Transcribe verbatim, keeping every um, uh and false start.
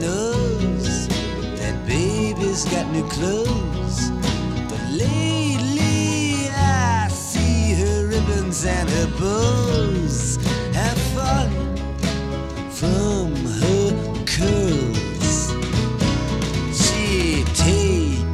knows that baby's got new clothes. But lately I see her ribbons and her bows.